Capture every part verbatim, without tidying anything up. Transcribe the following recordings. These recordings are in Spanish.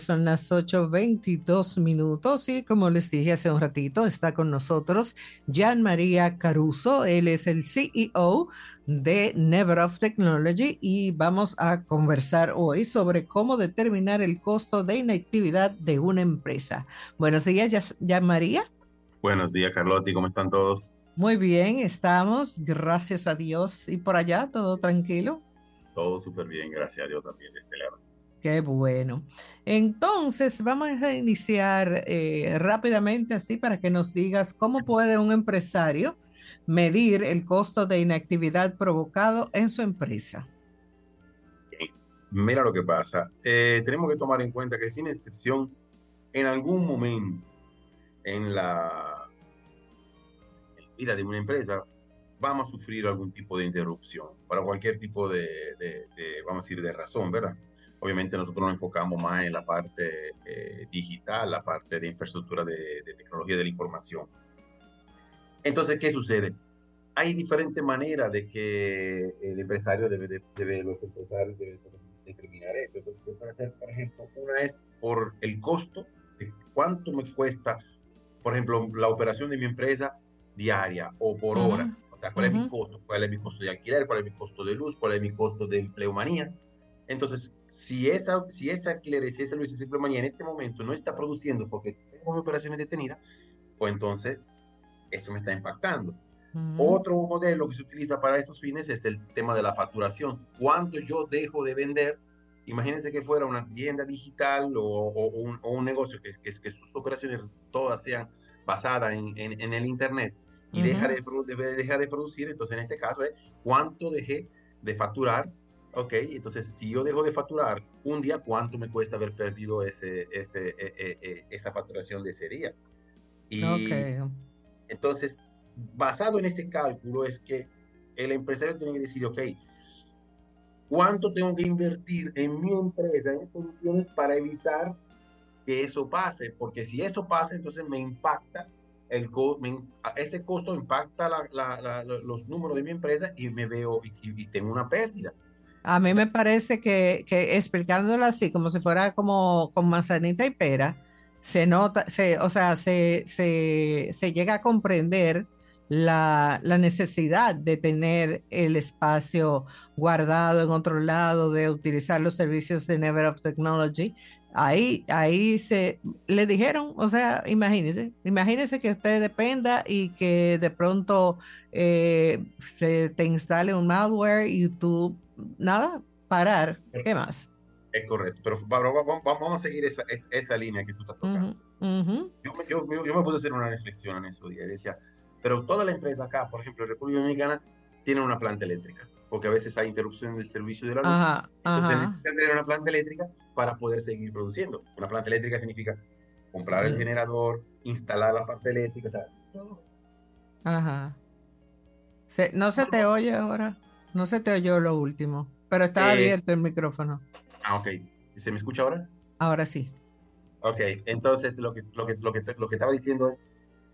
Son las ocho veintidós minutos y como les dije hace un ratito, está con nosotros Jan María Caruso. Él es el C E O de Never of Technology y vamos a conversar hoy sobre cómo determinar el costo de inactividad de una empresa. Buenos días, Jas- Jan María. Buenos días, Carlotti, ¿cómo están todos? Muy bien, estamos, gracias a Dios. ¿Y por allá todo tranquilo? Todo súper bien, gracias a Dios también de este lado. Qué bueno. Entonces, vamos a iniciar eh, rápidamente así para que nos digas cómo puede un empresario medir el costo de inactividad provocado en su empresa. Bien. Mira lo que pasa. Eh, tenemos que tomar en cuenta que sin excepción, en algún momento en la vida de una empresa, vamos a sufrir algún tipo de interrupción para cualquier tipo de, de- de, vamos a decir, de razón, ¿verdad? Obviamente nosotros nos enfocamos más en la parte eh, digital, la parte de infraestructura de, de tecnología de la información. Entonces, ¿qué sucede? Hay diferentes maneras de que el empresario debe, de, debe los empresarios deben determinar esto. Entonces, yo puedo hacer, por ejemplo, una es por el costo de cuánto me cuesta, por ejemplo, la operación de mi empresa diaria o por Ujú, hora. O sea, cuál es mi ujú, costo, cuál es mi costo de alquiler, cuál es mi costo de luz, cuál es mi costo de empleomanía. Entonces, si esa, si esa alquiler, si esa luz, esa empleomanía en este momento no está produciendo porque tengo mis operaciones detenidas, pues entonces eso me está impactando. ujú. Otro modelo que se utiliza para esos fines es el tema de la facturación. ¿Cuánto yo dejo de vender? Imagínense que fuera una tienda digital o, o, un, o un, negocio que, que, que, sus operaciones todas sean basadas en, en, en el Internet y deja Ujú. de, de, deja de producir. Entonces, en este caso, es cuánto dejé de facturar. Ok, entonces si yo dejo de facturar un día, ¿cuánto me cuesta haber perdido ese, ese, eh, eh, eh, esa facturación de ese día? Ok. Y entonces, basado en ese cálculo, es que el empresario tiene que decir, ok, ¿cuánto tengo que invertir en mi empresa, en soluciones para evitar que eso pase? Porque si eso pasa, entonces me impacta, el co me, ese costo impacta la, la, la, los números de mi empresa y me veo y, y tengo una pérdida. A mí O sea, me parece que, que explicándolo así, como si fuera como con manzanita y pera, se nota, se, o sea, se, se, se llega a comprender la, la necesidad de tener el espacio guardado en otro lado, de utilizar los servicios de Never of Technology. Ahí, ahí se le dijeron, o sea, imagínese, imagínese que usted dependa y que de pronto eh, se te instale un malware y tú nada, parar. ¿Qué más? es correcto, pero vamos, vamos a seguir esa, esa línea que tú estás Ujú, tocando. ujú. Yo me, yo, yo me puse a hacer una reflexión en esos días y decía, pero toda la empresa acá, por ejemplo, en República Dominicana, tiene una planta eléctrica, porque a veces hay interrupción del servicio de la luz. Ajá, Entonces ajá. necesita tener una planta eléctrica para poder seguir produciendo. Una planta eléctrica significa comprar el Mm, generador, instalar la parte eléctrica, o sea, todo. ajá. Se- no se te oye ahora. No se te oyó lo último, pero está Eh, abierto el micrófono. ah, ok. ¿Se me escucha ahora? Ahora sí. Ok, entonces lo que, lo que, lo que, lo que estaba diciendo es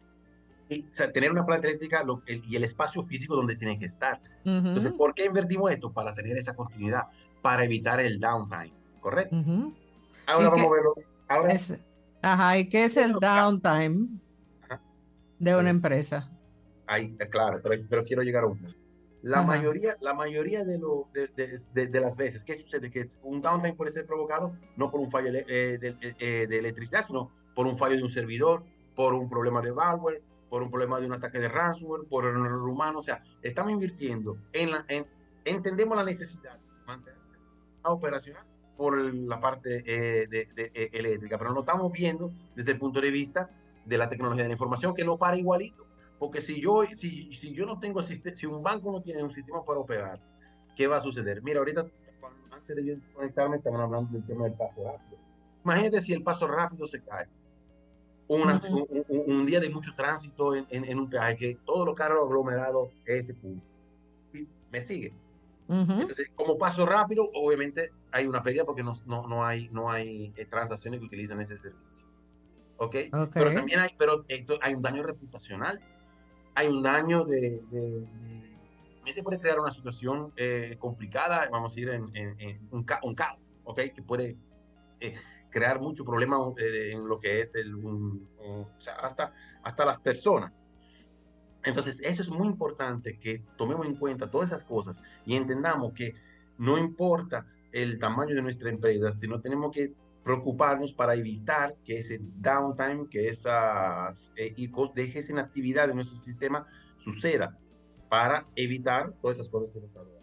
y, o sea, tener una planta eléctrica lo, el, y el espacio físico donde tiene que estar. Entonces, Ujú, ¿por qué invertimos esto? Para tener esa continuidad, para evitar el downtime, ¿correcto? ujú. Ahora ¿Y vamos a qué verlo. Ahora, es? Ajá, ¿y qué es ¿cuáles son el los casos? downtime Ajá, de una perdón. empresa? Ahí, eh, claro, pero, pero quiero llegar a un punto. La Ajá. mayoría, la mayoría de, lo, de, de, de, de las veces, ¿qué sucede? Que es un downtime puede ser provocado no por un fallo eh, de, eh, de, electricidad, sino por un fallo de un servidor, por un problema de malware, por un problema de un ataque de ransomware, por un error humano. O sea, estamos invirtiendo en la, en, entendemos la necesidad de mantener la operacional por la parte eh, de, de, de, eléctrica, pero no lo estamos viendo desde el punto de vista de la tecnología de la información, que no para igualito. Porque si yo, si, si yo no tengo, si un banco no tiene un sistema para operar, ¿qué va a suceder? Mira, ahorita, antes de yo conectarme, estaban hablando del tema del paso rápido. Imagínate si el paso rápido se cae. Una, Ujú, un, un, un, día de mucho tránsito en, en, en, un peaje, que todos los carros aglomerados es ese punto. ¿Sí? ¿Me sigue? ujú. Entonces, como paso rápido, obviamente hay una pérdida porque no, no, no hay, no hay eh, transacciones que utilizan ese servicio. ¿Ok? Ok. Pero también hay, pero esto, hay un daño reputacional, hay un daño de, de, de se puede crear una situación eh, complicada, vamos a ir en, en, en un, ca un, caos, ¿ok? Que puede eh, crear mucho problema eh, en lo que es el, un, un, o sea, hasta, hasta las personas. Entonces, eso es muy importante que tomemos en cuenta todas esas cosas y entendamos que no importa el tamaño de nuestra empresa, sino tenemos que preocuparnos para evitar que ese downtime, que esas eh, y dejes en actividad de nuestro sistema suceda para evitar todas esas cosas que nos hablan.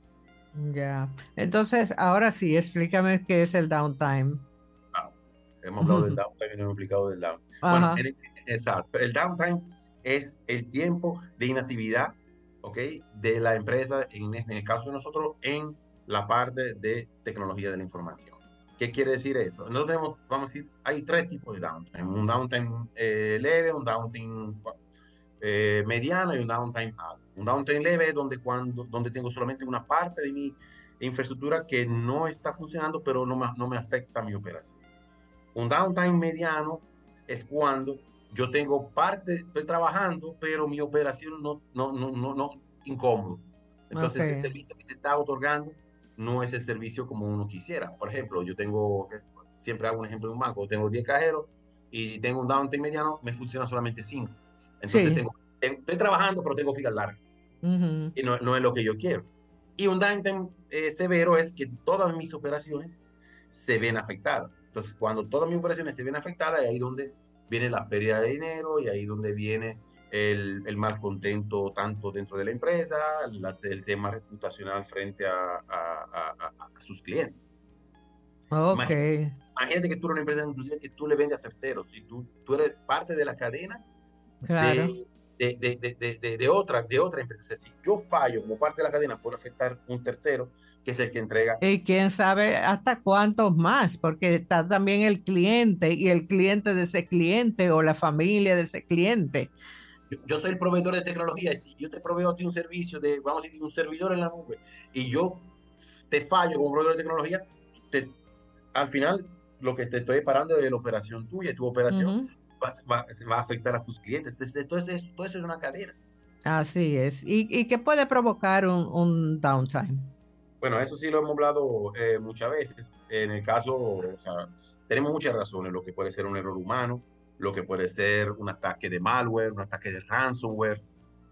Ya. Entonces, ahora sí, explícame qué es el downtime. Ah, hemos hablado del downtime y no hemos explicado del downtime. Bueno, Ajá. en, exacto. El downtime es el tiempo de inactividad, ¿ok? De la empresa, en, en el caso de nosotros, en la parte de tecnología de la información. ¿Qué quiere decir esto? Nosotros tenemos, vamos a decir, hay tres tipos de downtime. Un downtime eh, leve, un downtime eh, mediano y un downtime alto. Un downtime leve es donde, cuando, donde tengo solamente una parte de mi infraestructura que no está funcionando, pero no me, no me afecta a mi operación. Un downtime mediano es cuando yo tengo parte, estoy trabajando, pero mi operación no, no, no, no, no incómodo. Entonces, el Ok. servicio que se está otorgando no es el servicio como uno quisiera. Por ejemplo, yo tengo, siempre hago un ejemplo de un banco, tengo diez cajeros y tengo un downtime mediano, me funciona solamente cinco. Entonces, Sí. tengo, tengo, estoy trabajando, pero tengo filas largas. Ujú. Y no, no es lo que yo quiero. Y un downtime eh, severo es que todas mis operaciones se ven afectadas. Entonces, cuando todas mis operaciones se ven afectadas, es ahí donde viene la pérdida de dinero y ahí donde viene el, el mal contento tanto dentro de la empresa, la, el tema reputacional frente a, a, a, a sus clientes. Ok. Imagínate, imagínate que tú eres una empresa inclusive que tú le vendes a terceros y tú, tú eres parte de la cadena Claro. de, de, de, de, de, de, otra, de otra empresa. O sea, si yo fallo como parte de la cadena, puede afectar un tercero, que es el que entrega. Y quién sabe hasta cuántos más, porque está también el cliente y el cliente de ese cliente o la familia de ese cliente. Yo, yo soy el proveedor de tecnología y si yo te proveo a ti un servicio de, vamos a decir, un servidor en la nube y yo te fallo como proveedor de tecnología, te, al final lo que te estoy parando es la operación tuya y tu operación Ujú. va, va, va a afectar a tus clientes. Entonces, todo, eso, todo eso es una cadena. Así es. ¿Y, y qué puede provocar un, un downtime? Bueno, eso sí lo hemos hablado eh, muchas veces. En el caso, o sea, tenemos muchas razones, lo que puede ser un error humano, lo que puede ser un ataque de malware, un ataque de ransomware.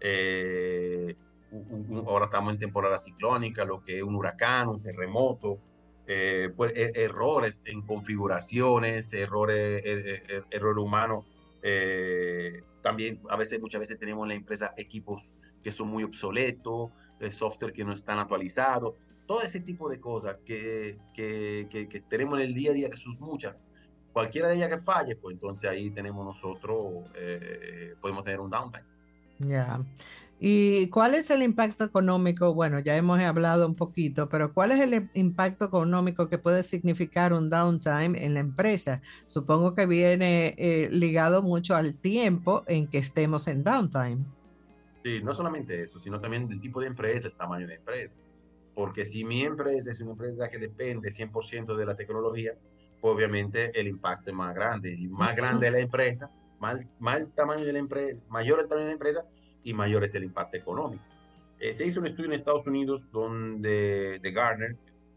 eh, un- un- ahora estamos en temporada ciclónica, lo que es un huracán, un terremoto, eh, pues, e- errores en configuraciones, errores, er, er, error humano. eh, también a veces, muchas veces tenemos en la empresa equipos que son muy obsoletos, eh, software que no están actualizados, todo ese tipo de cosas que, que, que, que tenemos en el día a día, que son muchas. Cualquiera de ellas que falle, pues entonces ahí tenemos nosotros, eh, podemos tener un downtime. Ya. ¿Y cuál es el impacto económico? Bueno, ya hemos hablado un poquito, pero ¿cuál es el im- impacto económico que puede significar un downtime en la empresa? Supongo que viene eh, ligado mucho al tiempo en que estemos en downtime. Sí, no solamente eso, sino también del tipo de empresa, el tamaño de empresa. Porque si mi empresa es una empresa que depende cien por ciento de la tecnología, pues obviamente el impacto es más grande. Y más Ujú. grande la empresa, más, más el tamaño de la empresa, mayor el tamaño de la empresa y mayor es el impacto económico. Eh, se hizo un estudio en Estados Unidos donde, de Gartner,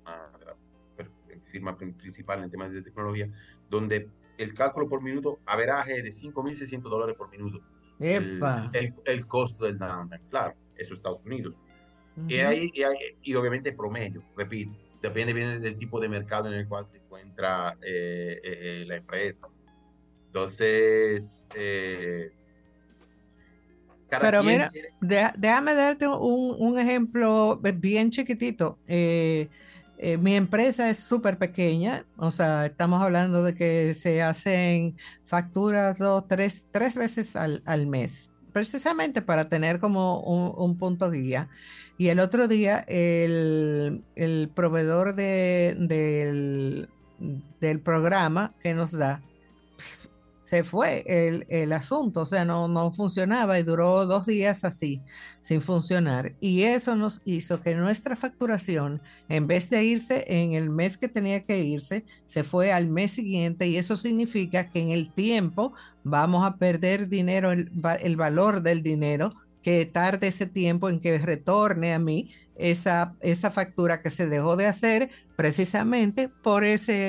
uh, firma principal en temas de tecnología, donde el cálculo por minuto, averaje de cinco mil seiscientos dólares por minuto, Epa. el, el, el costo del downtime. Claro, eso es Estados Unidos. Y, Ujú. hay, y, hay, y obviamente promedio, repito, depende bien del tipo de mercado en el cual se encuentra eh, eh, la empresa. Entonces, eh, cada Pero quien mira, tiene. deja- déjame darte un, un ejemplo bien chiquitito. Eh, eh, mi empresa es súper pequeña, o sea, estamos hablando de que se hacen facturas dos, tres, tres veces al, al mes, precisamente para tener como un, un punto guía. Y el otro día el, el proveedor de- del, del programa que nos da se fue el, el asunto, o sea, no, no funcionaba y duró dos días así, sin funcionar. Y eso nos hizo que nuestra facturación, en vez de irse en el mes que tenía que irse, se fue al mes siguiente y eso significa que en el tiempo vamos a perder dinero, el, el valor del dinero, que tarde ese tiempo en que retorne a mí esa, esa factura que se dejó de hacer precisamente por ese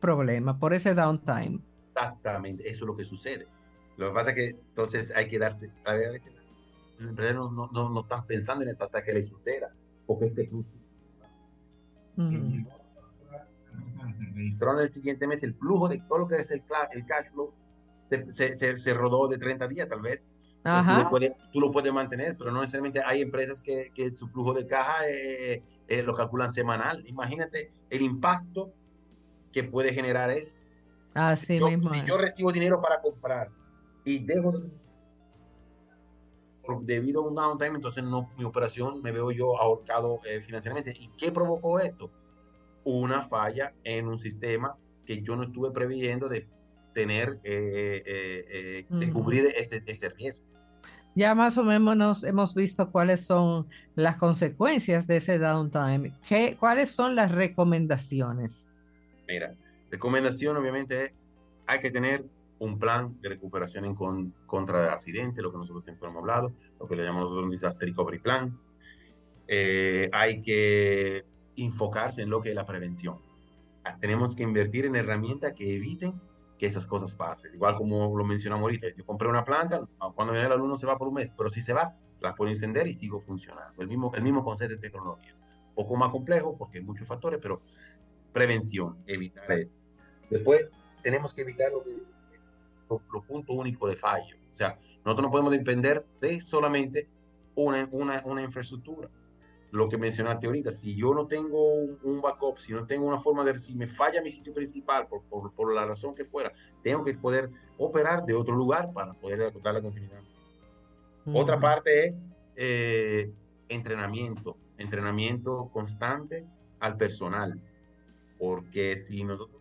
problemas, por ese downtime. Exactamente, eso es lo que sucede. Lo que pasa es que entonces hay que darse, a veces los empresarios no, no, no están pensando en el ataque que les supera, porque este flujo Ujú. registró en el siguiente mes el flujo de todo lo que es el, el cash flow, se, se, se, rodó de treinta días tal vez. Entonces tú lo, Ajá, puedes, tú lo puedes mantener, pero no necesariamente hay empresas que, que su flujo de caja eh, eh, lo calculan semanal. Imagínate el impacto que puede generar eso. Si así yo, mismo si es. yo recibo dinero para comprar y dejo de, debido a un downtime, entonces no, mi operación me veo yo ahorcado eh, financieramente. ¿Y qué provocó esto? Una falla en un sistema que yo no estuve previendo de tener, eh, eh, eh, de Ujú. cubrir ese, ese riesgo. Ya más o menos hemos visto cuáles son las consecuencias de ese downtime. ¿Qué, cuáles son las recomendaciones? Mira, recomendación obviamente es, hay que tener un plan de recuperación en con, contra de accidentes, lo que nosotros siempre hemos hablado, lo que le llamamos nosotros un disaster recovery plan. Eh, hay que enfocarse en lo que es la prevención. Tenemos que invertir en herramientas que eviten que esas cosas pasen. Igual como lo mencionamos ahorita, yo compré una planta, cuando viene el alumno se va por un mes, pero si se va, la puedo encender y sigo funcionando. El mismo, el mismo concepto de tecnología. Un poco más complejo porque hay muchos factores, pero prevención, evitar eso. Después, tenemos que evitar lo, que, lo, lo punto único de fallo. O sea, nosotros no podemos depender de solamente una, una, una infraestructura. Lo que mencionaste ahorita, si yo no tengo un, un backup, si no tengo una forma de, si me falla mi sitio principal por, por, por la razón que fuera, tengo que poder operar de otro lugar para poder dar la continuidad. Otra Ujú. parte es eh, entrenamiento, entrenamiento constante al personal, porque si nosotros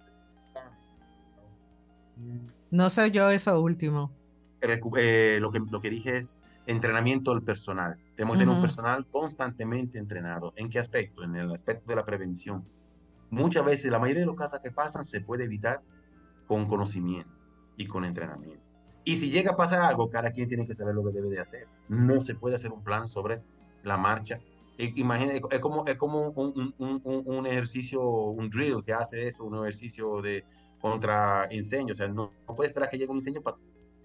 No sé yo eso último. eh, lo, que, lo que dije es entrenamiento del personal. Tenemos que tener un Ujú. personal constantemente entrenado. ¿En qué aspecto? En el aspecto de la prevención. Muchas veces, la mayoría de los casos que pasan se puede evitar con conocimiento y con entrenamiento. Y si llega a pasar algo, cada quien tiene que saber lo que debe de hacer. No se puede hacer un plan sobre la marcha. Imagina, es como, es como un, un, un, un ejercicio, un drill que hace eso, un ejercicio de contra incendio. O sea, no, no puedes esperar que llegue un incendio para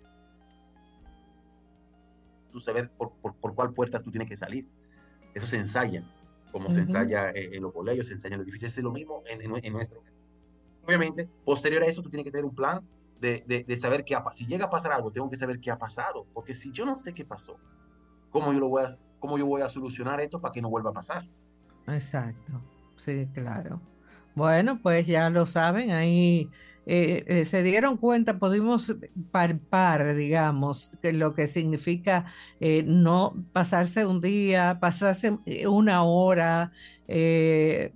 tú saber por, por, por cuál puerta tú tienes que salir. Eso se ensaya, como se Ujú. ensaya en los colegios, se ensaya en los edificios. Es lo mismo en, en, en nuestro caso. Obviamente, posterior a eso, tú tienes que tener un plan de, de, de saber qué ha pasado. Si llega a pasar algo, tengo que saber qué ha pasado, porque si yo no sé qué pasó, ¿cómo yo, lo voy a, cómo yo voy a solucionar esto para que no vuelva a pasar? Exacto, sí, claro. Bueno, pues ya lo saben, ahí eh, eh, se dieron cuenta, pudimos palpar, digamos, que lo que significa eh, no pasarse un día, pasarse eh, una hora, eh,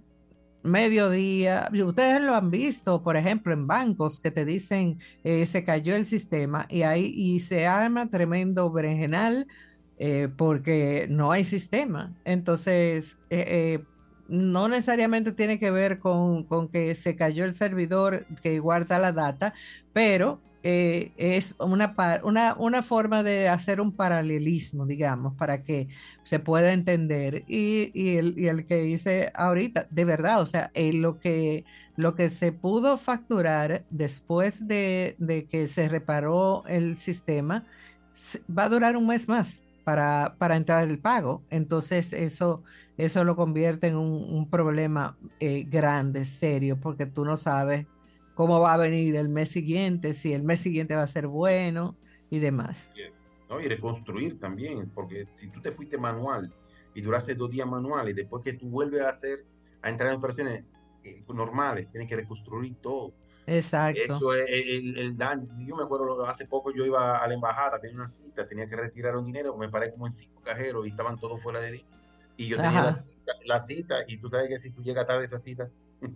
mediodía. Y ustedes lo han visto, por ejemplo, en bancos que te dicen eh, se cayó el sistema y ahí y se arma tremendo berenjenal eh, porque no hay sistema. Entonces, eh, eh, no necesariamente tiene que ver con, con que se cayó el servidor que guarda la data, pero eh, es una, par- una, una forma de hacer un paralelismo, digamos, para que se pueda entender. Y, y el, y el que dice ahorita, de verdad, o sea, eh, lo que, lo que se pudo facturar después de, de que se reparó el sistema, se- va a durar un mes más para, para entrar el pago. Entonces, eso, eso lo convierte en un, un problema eh, grande, serio, porque tú no sabes cómo va a venir el mes siguiente, si el mes siguiente va a ser bueno y demás. Yes. ¿No? Y reconstruir también, porque si tú te fuiste manual y duraste dos días manual y después que tú vuelves a hacer, a entrar en operaciones eh, normales, tienes que reconstruir todo. Exacto. Eso es el, el daño. Yo me acuerdo, hace poco yo iba a la embajada, tenía una cita, tenía que retirar un dinero, me paré como en cinco cajeros y estaban todos fuera de línea. Y yo tenía la Ajá. cita, la cita, y tú sabes que si tú llegas tarde a esas citas,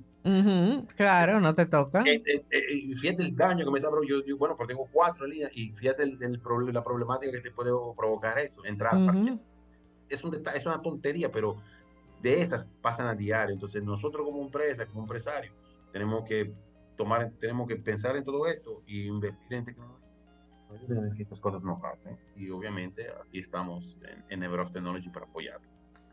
Ujú, claro, no te eh, tocan. eh, eh, fíjate el daño que me está provocando. Yo, yo, bueno, porque tengo cuatro líneas y fíjate el, el proble- la problemática que te puede provocar eso, entrar, parquear. Ujú. Es, un deta- es una tontería, pero de esas pasan a diario. Entonces nosotros como empresa, como empresario, tenemos que tomar, tenemos que pensar en todo esto y invertir en tecnología para que estas cosas no pasen. Y obviamente aquí estamos en, en Never of Technology para apoyar.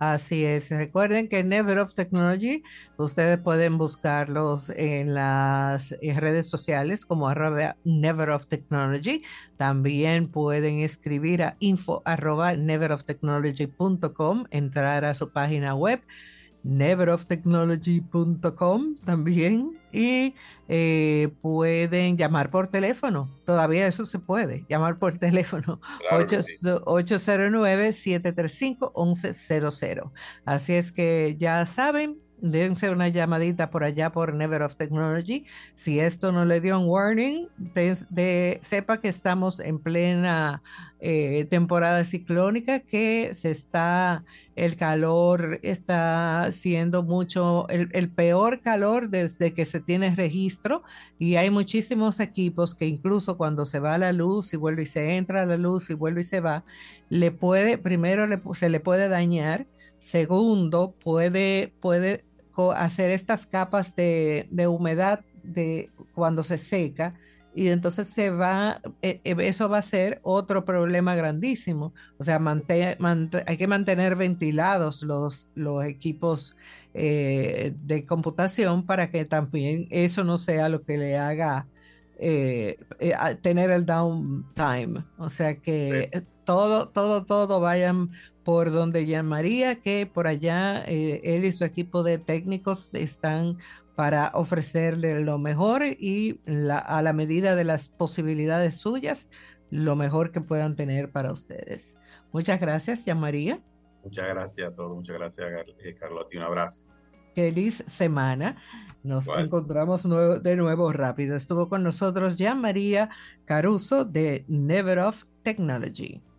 Así es. Recuerden que Never of Technology, ustedes pueden buscarlos en las eh, redes sociales como arroba Never of Technology. También pueden escribir a info arroba never of technology punto com, entrar a su página web never of technology punto com también, y eh, pueden llamar por teléfono, todavía eso se puede, llamar por teléfono Claro que ocho sí. ocho cero nueve, siete tres cinco, once cero cero. Así es que ya saben, dense una llamadita por allá por Never of Technology. Si esto no le dio un warning, de, de- sepa que estamos en plena eh, temporada ciclónica, que se está el calor está siendo mucho, el, el peor calor desde que se tiene registro, y hay muchísimos equipos que incluso cuando se va la luz y vuelve y se entra la luz y vuelve y se va, le puede, primero le, se le puede dañar, segundo puede, puede hacer estas capas de, de humedad de cuando se seca, y entonces se va, eh, eso va a ser otro problema grandísimo. O sea, mante- mant- hay que mantener ventilados los, los equipos eh, de computación para que también eso no sea lo que le haga eh, eh, a- tener el downtime. O sea que Sí. eh, todo, todo, todo vayan por donde Jean María, que por allá eh, él y su equipo de técnicos están para ofrecerle lo mejor y la- a la medida de las posibilidades suyas, lo mejor que puedan tener para ustedes. Muchas gracias, Jean María. Muchas gracias a todos, muchas gracias, Gar- eh, Carlota, y un abrazo. Feliz semana. Nos Igual. encontramos nuevo- de nuevo rápido. Estuvo con nosotros Jean María Caruso de Never Off Technology.